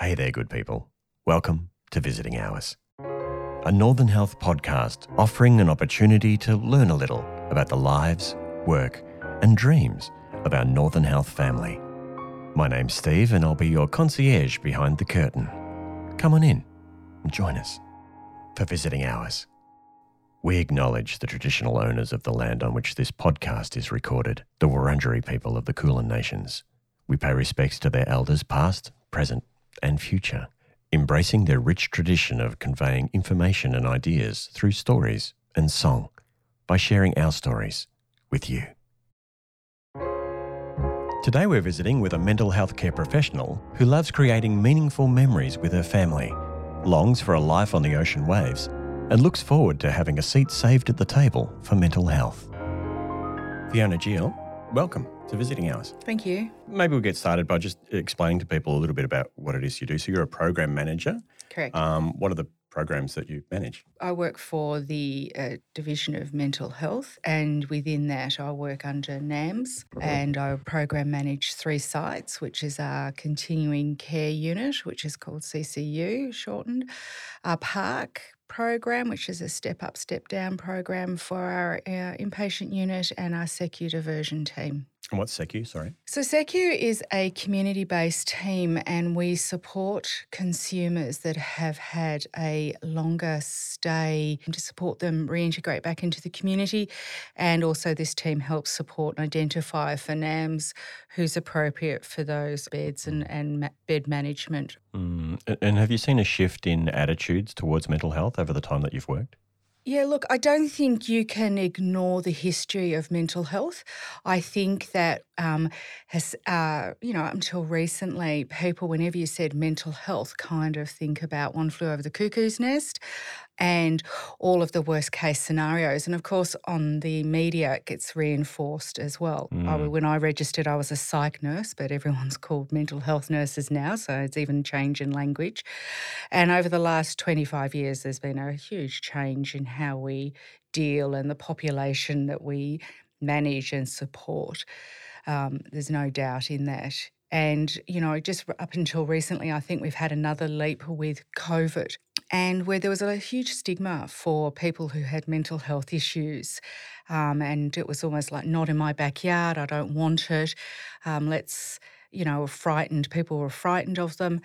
Hey there, good people. Welcome to Visiting Hours, a Northern Health podcast offering an opportunity to learn a little about the lives, work, and dreams of our Northern Health family. My name's Steve, and I'll be your concierge behind the curtain. Come on in and join us for Visiting Hours. We acknowledge the traditional owners of the land on which this podcast is recorded, the Wurundjeri people of the Kulin Nations. We pay respects to their elders past, present, and future, embracing their rich tradition of conveying information and ideas through stories and song by sharing our stories with you. Today we're visiting with a mental health care professional who loves creating meaningful memories with her family, longs for a life on the ocean waves, and looks forward to having a seat saved at the table for mental health. Fiona Gill, welcome to Visiting Hours. Thank you. Maybe we'll get started by just explaining to people a little bit about what it is you do. So you're a program manager. Correct. What are the programs that you manage? I work for the Division of Mental Health, and within that I work under NAMS, and I program manage 3 sites, which is our continuing care unit, which is called CCU, shortened, our PARC program, which is a step up, step down program for our inpatient unit, and our SECU diversion team. And what's SECU, sorry? So SECU is a community-based team, and we support consumers that have had a longer stay to support them reintegrate back into the community. And also this team helps support and identify for NAMS who's appropriate for those beds and bed management. And have you seen a shift in attitudes towards mental health over the time that you've worked? Yeah, look, I don't think you can ignore the history of mental health. I think that until recently, people, whenever you said mental health, kind of think about One Flew Over the Cuckoo's Nest and all of the worst case scenarios. And of course, on the media, it gets reinforced as well. When I registered, I was a psych nurse, but everyone's called mental health nurses now, so it's even change in language. And over the last 25 years, there's been a huge change in how we deal and the population that we manage and support. There's no doubt in that. And, just up until recently, I think we've had another leap with COVID, and where there was a huge stigma for people who had mental health issues. And it was almost like, not in my backyard, I don't want it. Frightened. People were frightened of them.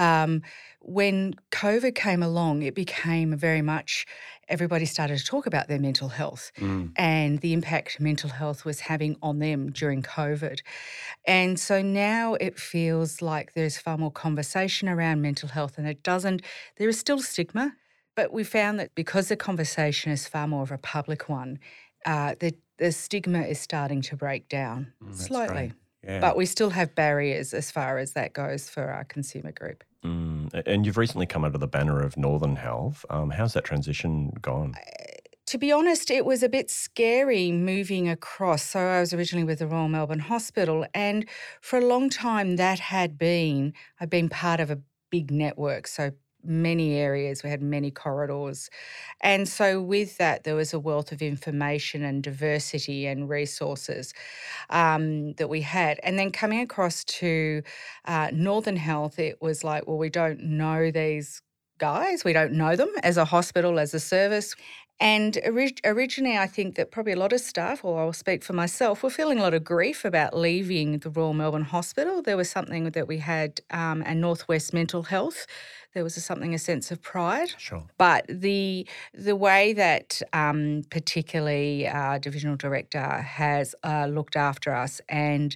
When COVID came along, it became very much everybody started to talk about their mental health and the impact mental health was having on them during COVID. And so now it feels like there's far more conversation around mental health, and there is still stigma, but we found that because the conversation is far more of a public one, the stigma is starting to break down slightly. Yeah. But we still have barriers as far as that goes for our consumer group. And you've recently come under the banner of Northern Health. How's that transition gone? To be honest, it was a bit scary moving across. So I was originally with the Royal Melbourne Hospital, and for a long time I'd been part of a big network, so many areas, we had many corridors. And so with that, there was a wealth of information and diversity and resources that we had. And then coming across to Northern Health, it was like, well, we don't know these guys. We don't know them as a hospital, as a service. And originally, I think that probably a lot of staff, or I'll speak for myself, were feeling a lot of grief about leaving the Royal Melbourne Hospital. There was something that we had, and Northwest Mental Health. There was a sense of pride. Sure. But the way that particularly our divisional director has looked after us and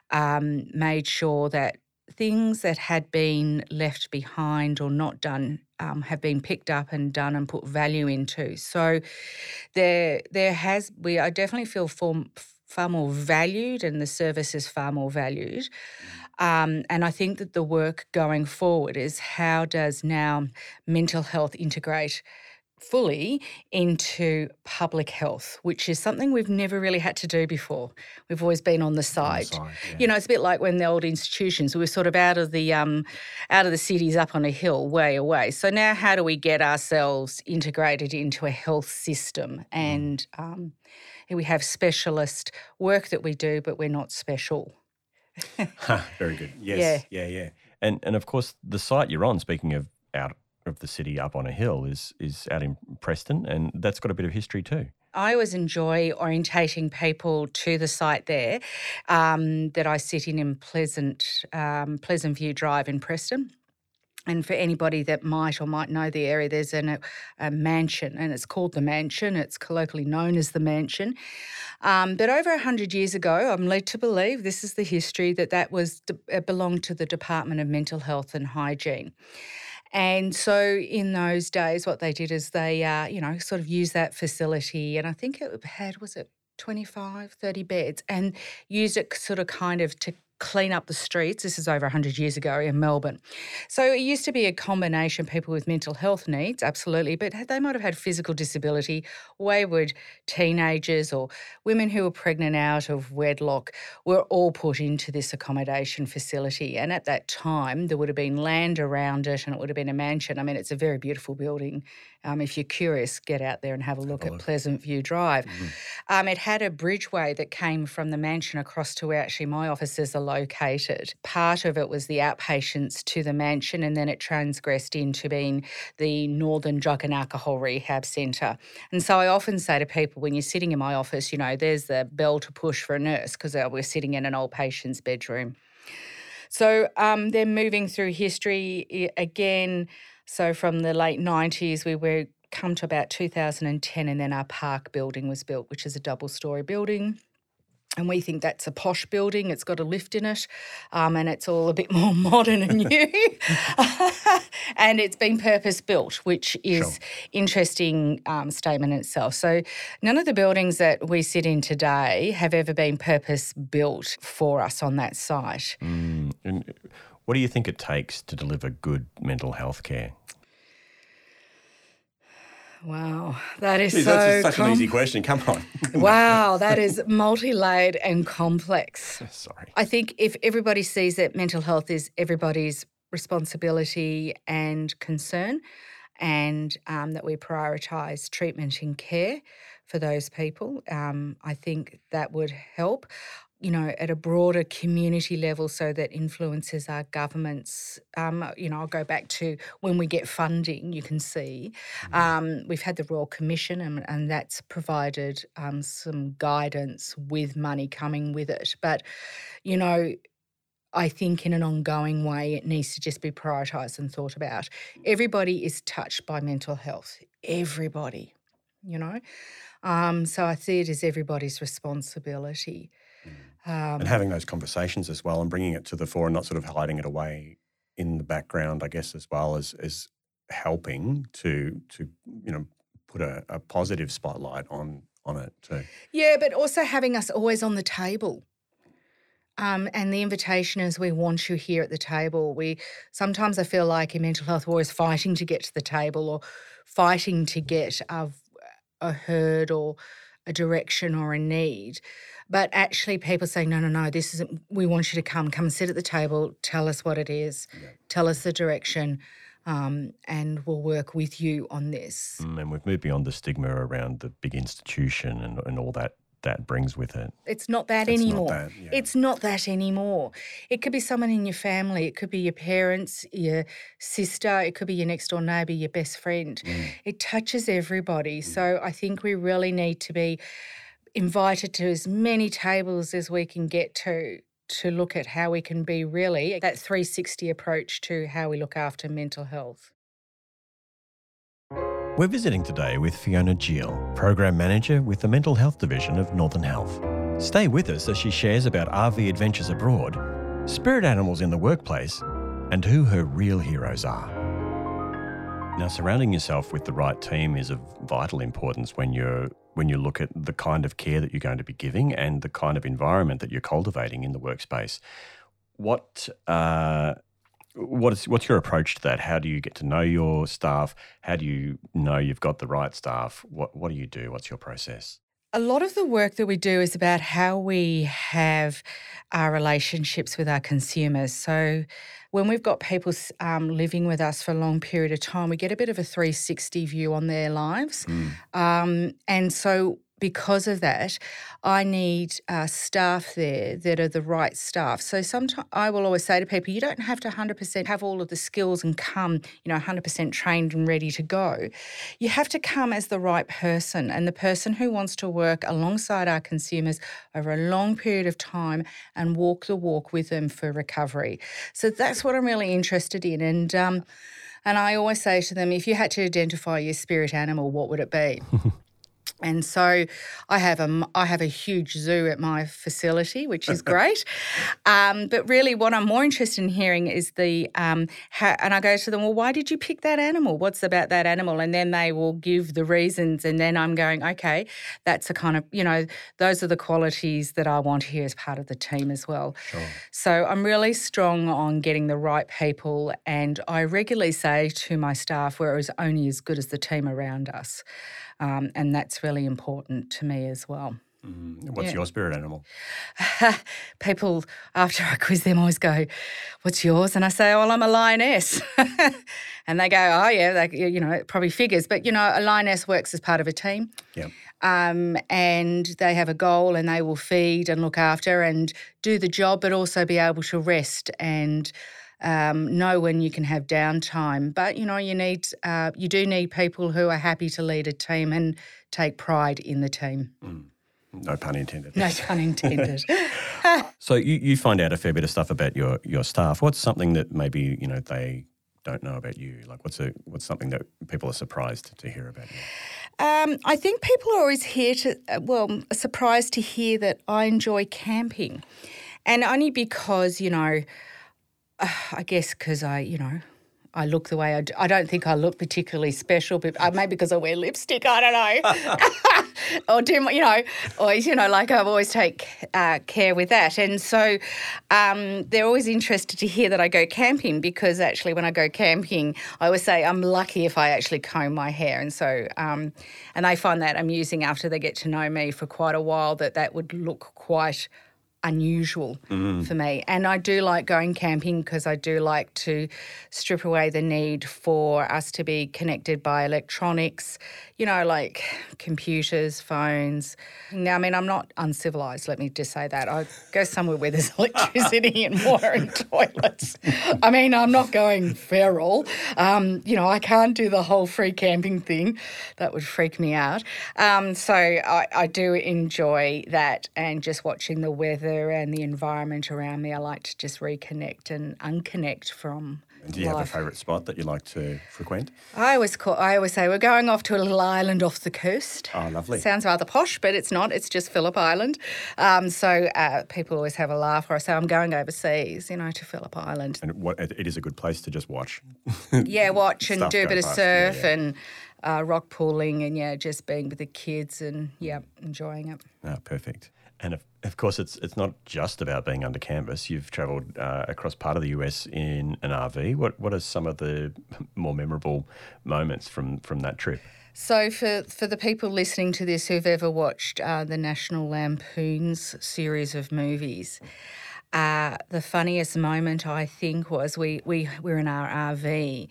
made sure that things that had been left behind or not done have been picked up and done and put value into. So I definitely feel far more valued, and the service is far more valued. And I think that the work going forward is, how does now mental health integrate fully into public health, which is something we've never really had to do before. We've always been on the side. Yeah. It's a bit like when the old institutions, we were sort of out of the cities, up on a hill, way away. So now how do we get ourselves integrated into a health system? And we have specialist work that we do, but we're not special. Very good. Yes. Yeah. And of course, the site you're on, speaking of out of the city up on a hill, is out in Preston, and that's got a bit of history too. I always enjoy orientating people to the site there that I sit in Pleasant View Drive in Preston. And for anybody that might or might know the area, there's a mansion, and it's called the Mansion. It's colloquially known as the Mansion. But over 100 years ago, I'm led to believe, this is the history, that it belonged to the Department of Mental Health and Hygiene. And so in those days, what they did is they, sort of used that facility, and I think it had, 25, 30 beds, and used it sort of kind of to clean up the streets. This is over 100 years ago in Melbourne. So it used to be a combination of people with mental health needs, absolutely, but they might have had physical disability, wayward teenagers, or women who were pregnant out of wedlock were all put into this accommodation facility. And at that time, there would have been land around it, and it would have been a mansion. I mean, it's a very beautiful building. If you're curious, get out there and have a look at Pleasant View Drive. Mm-hmm. It had a bridgeway that came from the mansion across to where actually my offices are located. Part of it was the outpatients to the mansion, and then it transgressed into being the Northern Drug and Alcohol Rehab Centre. And so I often say to people, when you're sitting in my office, there's the bell to push for a nurse, because we're sitting in an old patient's bedroom. So then moving through history again, so from the late 90s, we were come to about 2010, and then our park building was built, which is a double-storey building. And we think that's a posh building. It's got a lift in it, and it's all a bit more modern and new. And it's been purpose-built, which is interesting statement in itself. So none of the buildings that we sit in today have ever been purpose-built for us on that site. And what do you think it takes to deliver good mental health care? Wow, that is that's such an easy question. Come on. Wow, that is multi-layered and complex. Sorry. I think if everybody sees that mental health is everybody's responsibility and concern, and that we prioritise treatment and care for those people, I think that would help. At a broader community level, so that influences our governments. I'll go back to when we get funding, you can see. We've had the Royal Commission, and that's provided some guidance with money coming with it. But, I think in an ongoing way, it needs to just be prioritised and thought about. Everybody is touched by mental health. Everybody, So I see it as everybody's responsibility. And having those conversations as well, and bringing it to the fore, and not sort of hiding it away in the background, I guess, as well as helping to put a positive spotlight on it too. Yeah, but also having us always on the table. And the invitation is, we want you here at the table. Sometimes I feel like in mental health, we're always fighting to get to the table, or fighting to get a heard or a direction or a need. But actually people say, no, this isn't, we want you to come and sit at the table, tell us what it is, tell us the direction, and we'll work with you on this. And we've moved beyond the stigma around the big institution and all that brings with it. It's not that anymore. It's not that anymore. It could be someone in your family. It could be your parents, your sister. It could be your next door neighbour, your best friend. It touches everybody. So I think we really need to be invited to as many tables as we can get to look at how we can be really that 360 approach to how we look after mental health. We're visiting today with Fiona Gill, Program Manager with the Mental Health Division of Northern Health. Stay with us as she shares about RV adventures abroad, spirit animals in the workplace, and who her real heroes are. Now, surrounding yourself with the right team is of vital importance when you look at the kind of care that you're going to be giving and the kind of environment that you're cultivating in the workspace. What's your approach to that? How do you get to know your staff? How do you know you've got the right staff? What do you do? What's your process? A lot of the work that we do is about how we have our relationships with our consumers. So when we've got people living with us for a long period of time, we get a bit of a 360 view on their lives. And so because of that, I need staff there that are the right staff. So sometimes I will always say to people, you don't have to 100% have all of the skills and come, 100% trained and ready to go. You have to come as the right person, and the person who wants to work alongside our consumers over a long period of time and walk the walk with them for recovery. So that's what I'm really interested in. And I always say to them, if you had to identify your spirit animal, what would it be? And so I have a huge zoo at my facility, which is great. But really what I'm more interested in hearing is and I go to them, well, why did you pick that animal? What's about that animal? And then they will give the reasons, and then I'm going, okay, that's a kind of, those are the qualities that I want here as part of the team as well. Sure. So I'm really strong on getting the right people, and I regularly say to my staff, we're only as good as the team around us. And that's really important to me as well. What's your spirit animal? People, after I quiz them, always go, what's yours? And I say, well, I'm a lioness. And they go, oh, yeah, it probably figures. But, a lioness works as part of a team. Yeah. And they have a goal, and they will feed and look after and do the job, but also be able to rest and know when you can have downtime. But, you do need people who are happy to lead a team and take pride in the team. No pun intended. No pun intended. So you find out a fair bit of stuff about your staff. What's something that maybe, they don't know about you? Like what's something that people are surprised to hear about you? I think people are always surprised to hear that I enjoy camping. And only because, I guess because I look the way I do. I don't think I look particularly special, but maybe because I wear lipstick, I don't know. Or do, like I've always take care with that. And so they're always interested to hear that I go camping, because actually when I go camping, I always say I'm lucky if I actually comb my hair. And so, and they find that amusing after they get to know me for quite a while, that would look quite unusual for me. And I do like going camping because I do like to strip away the need for us to be connected by electronics, like computers, phones. Now, I'm not uncivilised, let me just say that. I go somewhere where there's electricity and water and toilets. I'm not going feral. I can't do the whole free camping thing. That would freak me out. So I do enjoy that, and just watching the weather and the environment around me. I like to just reconnect and unconnect from And do you life. have a favourite spot that you like to frequent? I always say we're going off to a little island off the coast. Oh, lovely. Sounds rather posh, but it's not. It's just Phillip Island. So people always have a laugh, or I say I'm going overseas, to Phillip Island. And it is a good place to just watch. Yeah, watch and Stuff do a go bit of past, surf yeah. and rock pooling, and just being with the kids and enjoying it. Oh, perfect. And of course, it's not just about being under canvas. You've travelled across part of the US in an RV. What are some of the more memorable moments from that trip? So for the people listening to this who've ever watched the National Lampoon's series of movies, the funniest moment, I think, was we were in our RV,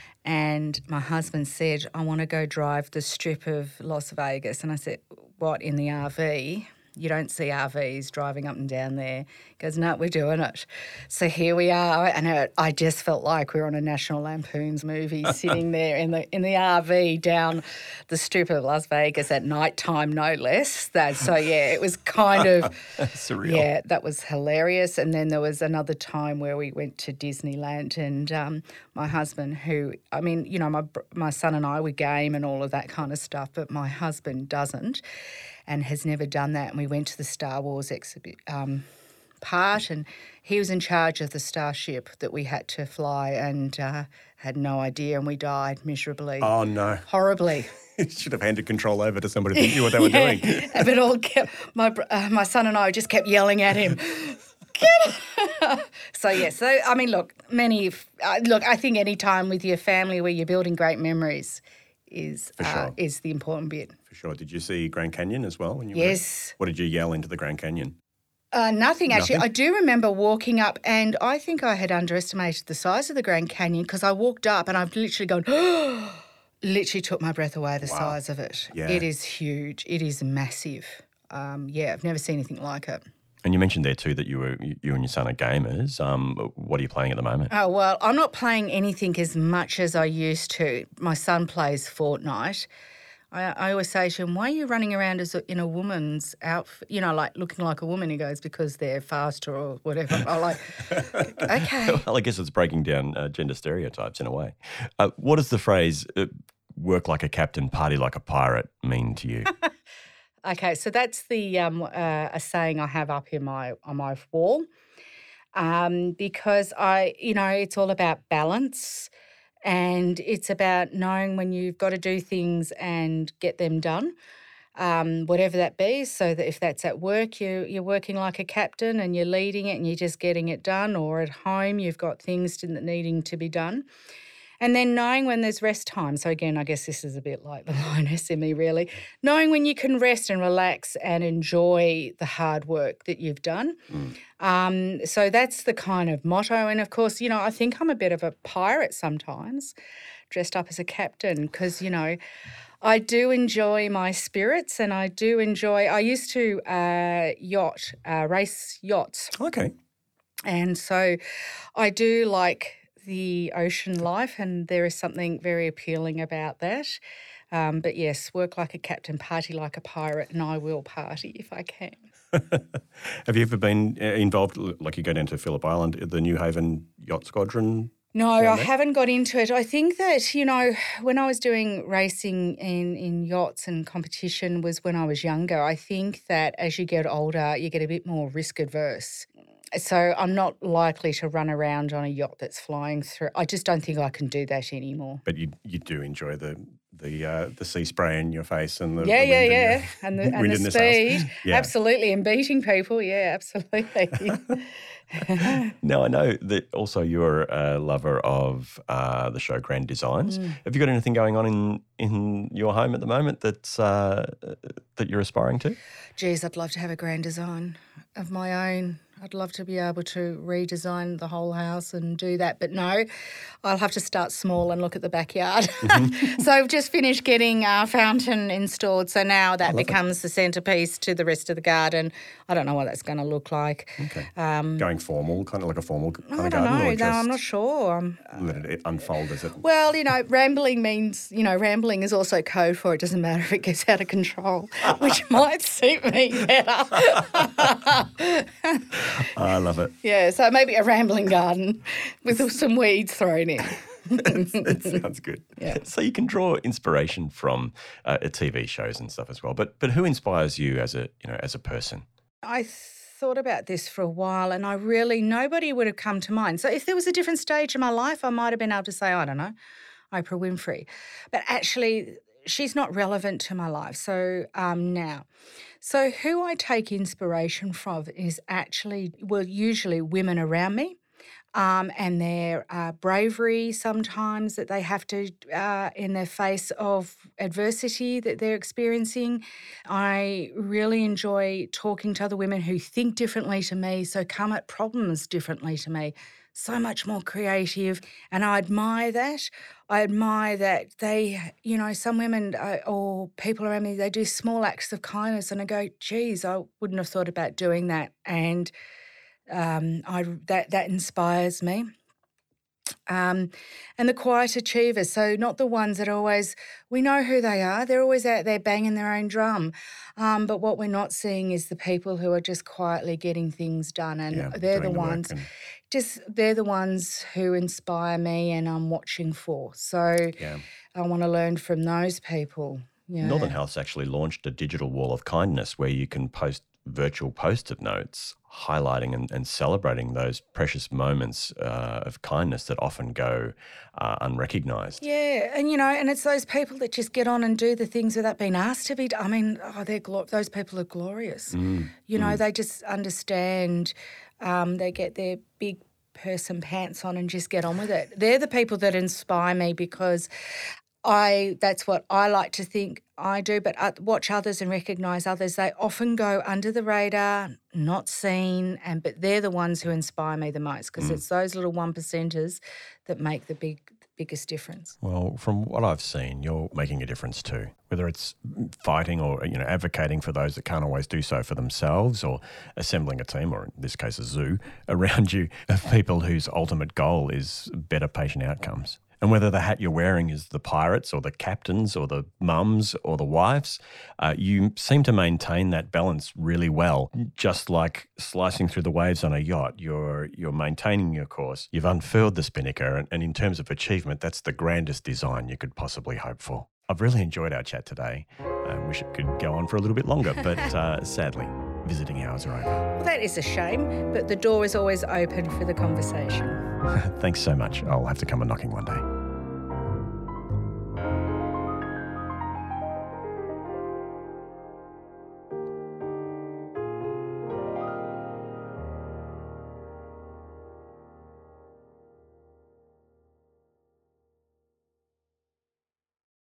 and my husband said, I want to go drive the strip of Las Vegas. And I said, what, in the RV? You don't see RVs driving up and down there. He goes, no, we're doing it. So here we are, and I just felt like we were on a National Lampoon's movie, sitting there in the RV down the strip of Las Vegas at night time, no less. It was kind of surreal. Yeah, that was hilarious. And then there was another time where we went to Disneyland, and my husband, my son and I, we game and all of that kind of stuff, but my husband doesn't and has never done that. And we went to the Star Wars part, and he was in charge of the starship that we had to fly, and had no idea, and we died miserably. Oh, no. Horribly. You should have handed control over to somebody who knew what they were doing. But my son and I just kept yelling at him. I think any time with your family where you're building great memories is the important bit. For sure. Did you see Grand Canyon as well when you Yes. What did you yell into the Grand Canyon? Nothing, actually. Nothing? I do remember walking up, and I think I had underestimated the size of the Grand Canyon, because I walked up and I've literally gone, literally took my breath away, the Wow. size of it. Yeah. It is huge. It is massive. I've never seen anything like it. And you mentioned there too that you and your son are gamers. What are you playing at the moment? Oh, well, I'm not playing anything as much as I used to. My son plays Fortnite. I always say to him, why are you running around in a woman's outfit, like looking like a woman? He goes, because they're faster or whatever. I'm like, okay. Well, I guess it's breaking down gender stereotypes in a way. What does the phrase work like a captain, party like a pirate mean to you? Okay, so that's the a saying I have up on my wall, because it's all about balance, and it's about knowing when you've got to do things and get them done, whatever that be. So that if that's at work, you're working like a captain and you're leading it and you're just getting it done, or at home you've got things needing to be done. And then knowing when there's rest time. So again, I guess this is a bit like the lioness in me, really. Knowing when you can rest and relax and enjoy the hard work that you've done. So that's the kind of motto. And of course, I think I'm a bit of a pirate sometimes, dressed up as a captain, because, I do enjoy my spirits, and I used to race yachts. Okay. And so I do like the ocean life, and there is something very appealing about that. But yes, work like a captain, party like a pirate, and I will party if I can. Have you ever been involved, like you go down to Phillip Island, the New Haven Yacht Squadron? No, I haven't got into it. I think that, when I was doing racing in yachts and competition was when I was younger. I think that as you get older, you get a bit more risk adverse. So I'm not likely to run around on a yacht that's flying through. I just don't think I can do that anymore. But you do enjoy the sea spray in your face and the wind and the speed. Yeah. Absolutely, and beating people. Yeah, absolutely. Now, I know that also you're a lover of the show Grand Designs. Have you got anything going on in your home at the moment that you're aspiring to? Geez, I'd love to have a grand design of my own. I'd love to be able to redesign the whole house and do that. But no, I'll have to start small and look at the backyard. So I've just finished getting our fountain installed. So now that becomes the centrepiece to the rest of the garden. I don't know what that's going to look like. Okay. Going formal, kind of like a formal kind of garden? I don't know. No, I'm not sure. Let it unfold, is it? Well, rambling means, rambling is also code for it doesn't matter if it gets out of control, which might suit me better. I love it. Yeah, so maybe a rambling garden with some weeds thrown in. It sounds good. Yeah. So you can draw inspiration from TV shows and stuff as well. But who inspires you as a person? I thought about this for a while, and nobody would have come to mind. So if there was a different stage in my life, I might have been able to say, I don't know, Oprah Winfrey. But actually, she's not relevant to my life. So now. So who I take inspiration from is usually women around me, and their bravery sometimes that they have to in the face of adversity that they're experiencing. I really enjoy talking to other women who think differently to me, so come at problems differently to me. So much more creative, and I admire that. I admire that they, some women or people around me, they do small acts of kindness, and I go, geez, I wouldn't have thought about doing that, and that inspires me. And the quiet achievers, so not the ones that we know who they are, they're always out there banging their own drum. But what we're not seeing is the people who are just quietly getting things done, and they're the ones. They're the ones who inspire me and I'm watching for. So I want to learn from those people. Yeah. Northern Health's actually launched a digital wall of kindness where you can post virtual post-it notes highlighting and celebrating those precious moments of kindness that often go unrecognised. Yeah, and and it's those people that just get on and do the things without being asked to be done. I mean, those people are glorious. They just understand. They get their big person pants on and just get on with it. They're the people that inspire me because that's what I like to think I do, but watch others and recognise others. They often go under the radar, not seen, but they're the ones who inspire me the most because it's those little 1%ers that make the biggest difference. Well, from what I've seen, you're making a difference too. Whether it's fighting or advocating for those that can't always do so for themselves, or assembling a team, or in this case a zoo, around you of people whose ultimate goal is better patient outcomes. And whether the hat you're wearing is the pirates or the captains or the mums or the wives, you seem to maintain that balance really well. Just like slicing through the waves on a yacht, you're maintaining your course. You've unfurled the spinnaker, and in terms of achievement, that's the grandest design you could possibly hope for. I've really enjoyed our chat today. I wish it could go on for a little bit longer, but sadly, visiting hours are over. Well, that is a shame, but the door is always open for the conversation. Thanks so much. I'll have to come a knocking one day.